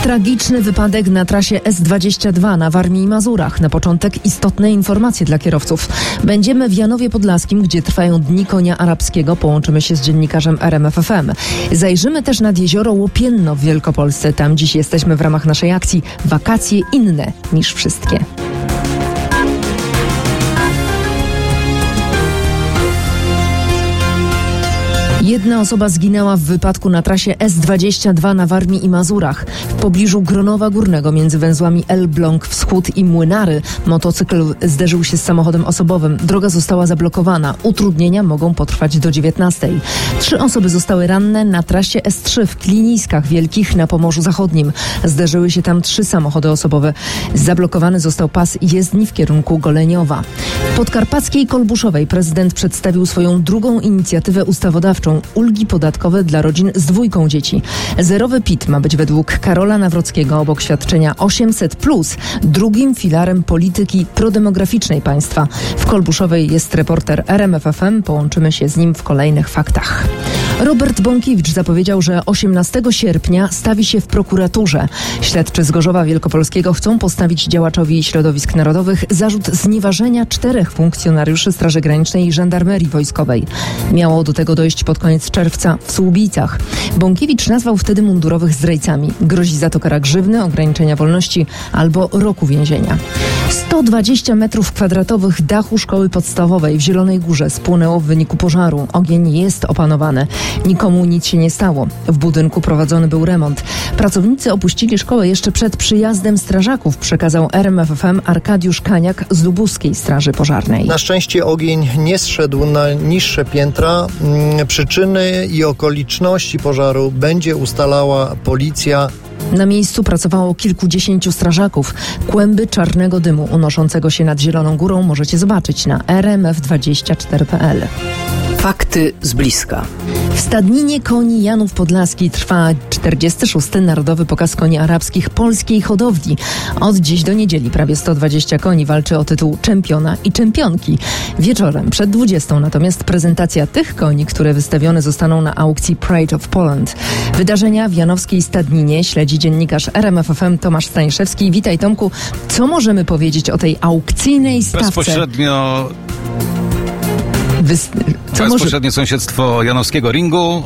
Tragiczny wypadek na trasie S22 na Warmii i Mazurach. Na początek istotne informacje dla kierowców. Będziemy w Janowie Podlaskim, gdzie trwają Dni Konia Arabskiego. Połączymy się z dziennikarzem RMF FM. Zajrzymy też nad jezioro Łopienno w Wielkopolsce. Tam dziś jesteśmy w ramach naszej akcji Wakacje inne niż wszystkie. Jedna osoba zginęła w wypadku na trasie S22 na Warmii i Mazurach. W pobliżu Gronowa Górnego między węzłami Elbląg Wschód i Młynary motocykl zderzył się z samochodem osobowym. Droga została zablokowana. Utrudnienia mogą potrwać do 19. 3 osoby zostały ranne na trasie S3 w Kliniskach Wielkich na Pomorzu Zachodnim. Zderzyły się tam 3 samochody osobowe. Zablokowany został pas jezdni w kierunku Goleniowa. W podkarpackiej Kolbuszowej prezydent przedstawił swoją drugą inicjatywę ustawodawczą. Ulgi podatkowe dla rodzin z 2 dzieci. Zerowy PIT ma być według Karola Nawrockiego obok świadczenia 800+, drugim filarem polityki prodemograficznej państwa. W Kolbuszowej jest reporter RMF FM. Połączymy się z nim w kolejnych faktach. Robert Bąkiewicz zapowiedział, że 18 sierpnia stawi się w prokuraturze. Śledczy z Gorzowa Wielkopolskiego chcą postawić działaczowi środowisk narodowych zarzut znieważenia 4 funkcjonariuszy Straży Granicznej i Żandarmerii Wojskowej. Miało do tego dojść pod koniec czerwca w Słubicach. Bąkiewicz nazwał wtedy mundurowych zdrajcami. Grozi za to kara grzywny, ograniczenia wolności albo roku więzienia. 120 metrów kwadratowych dachu szkoły podstawowej w Zielonej Górze spłonęło w wyniku pożaru. Ogień jest opanowany. Nikomu nic się nie stało. W budynku prowadzony był remont. Pracownicy opuścili szkołę jeszcze przed przyjazdem strażaków, przekazał RMF FM Arkadiusz Kaniak z Lubuskiej Straży Pożarnej. Na szczęście ogień nie zszedł na niższe piętra. Przyczyny i okoliczności pożaru będzie ustalała policja. Na miejscu pracowało kilkudziesięciu strażaków. Kłęby czarnego dymu unoszącego się nad Zieloną Górą możecie zobaczyć na rmf24.pl. Fakty z bliska. W stadninie koni Janów Podlaski trwa 46. Narodowy Pokaz Koni Arabskich polskiej hodowli. Od dziś do niedzieli prawie 120 koni walczy o tytuł czempiona i czempionki. Wieczorem przed 20 natomiast prezentacja tych koni, które wystawione zostaną na aukcji Pride of Poland. Wydarzenia w janowskiej stadninie śledzi dziennikarz RMF FM Tomasz Staniszewski. Witaj, Tomku. Co możemy powiedzieć o tej aukcyjnej stawce? Bezpośrednie sąsiedztwo janowskiego ringu.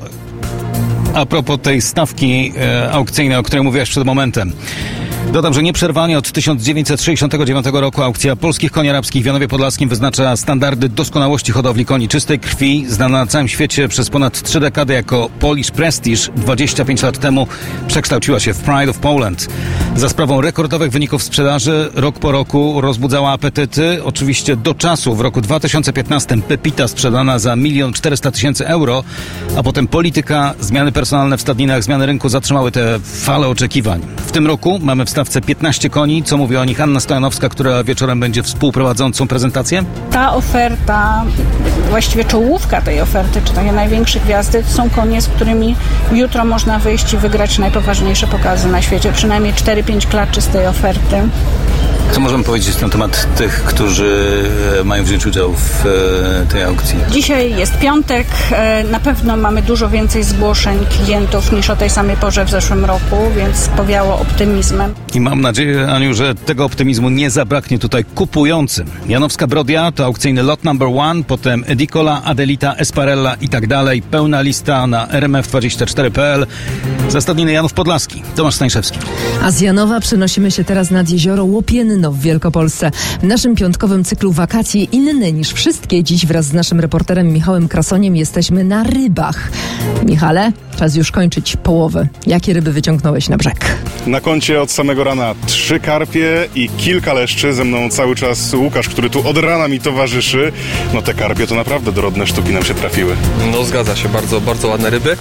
A propos tej stawki aukcyjnej, o której mówiłaś przed momentem. Dodam, że nieprzerwanie od 1969 roku aukcja polskich koni arabskich w Janowie Podlaskim wyznacza standardy doskonałości hodowli koni czystej krwi, znana na całym świecie przez ponad 3 dekady jako Polish Prestige. 25 lat temu przekształciła się w Pride of Poland. Za sprawą rekordowych wyników sprzedaży rok po roku rozbudzała apetyty. Oczywiście do czasu w roku 2015 Pepita sprzedana za 1 400 000 euro, a potem polityka, zmiany personalne w stadninach, zmiany rynku zatrzymały tę falę oczekiwań. W tym roku mamy w stawce 15 koni. Co mówi o nich Anna Stojanowska, która wieczorem będzie współprowadzącą prezentację? Ta oferta, właściwie czołówka tej oferty, czy takie największe gwiazdy, to są konie, z którymi jutro można wyjść i wygrać najpoważniejsze pokazy na świecie. Przynajmniej 4-5 klaczy z tej oferty. Co możemy powiedzieć na temat tych, którzy mają wziąć udział w tej aukcji? Dzisiaj jest piątek. Na pewno mamy dużo więcej zgłoszeń klientów niż o tej samej porze w zeszłym roku, więc powiało optymizmem. I mam nadzieję, Aniu, że tego optymizmu nie zabraknie tutaj kupującym. Janowska Brodia to aukcyjny lot number 1, potem Edicola, Adelita, Esparella i tak dalej. Pełna lista na rmf24.pl. Za stadniny Janów Podlaski. Tomasz Staniszewski. A z Janowa przenosimy się teraz nad jezioro Łopienno w Wielkopolsce. W naszym piątkowym cyklu Wakacje inne niż wszystkie. Dziś wraz z naszym reporterem Michałem Krasoniem jesteśmy na rybach. Michale, czas już kończyć połowę. Jakie ryby wyciągnąłeś na brzeg? Na koncie od samego rana 3 karpie i kilka leszczy. Ze mną cały czas Łukasz, który tu od rana mi towarzyszy. No te karpie to naprawdę dorodne sztuki nam się trafiły. No zgadza się, bardzo, bardzo ładne ryby.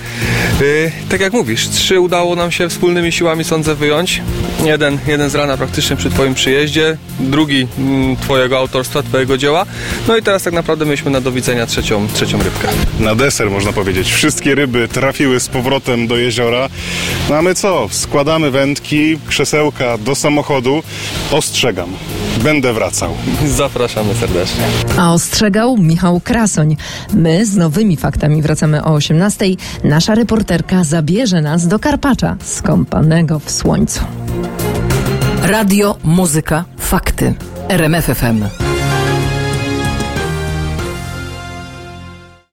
Tak jak mówisz, 3 udało nam się wspólnymi siłami, sądzę, wyjąć. Jeden z rana praktycznie przy twoim przyjeździe, drugi twojego autorstwa, twojego dzieła. No i teraz tak naprawdę mieliśmy do widzenia trzecią rybkę. Na deser można powiedzieć. Wszystkie ryby trafiły z powrotem do jeziora. No a my co? Składamy wędki, krzesełka do samochodu. Ostrzegam. będę wracał. Zapraszamy serdecznie. A ostrzegał Michał Krasoń. My z nowymi faktami wracamy o 18:00. Nasza reporterka zabierze nas do Karpacza, skąpanego w słońcu. Radio, muzyka, fakty. RMF FM.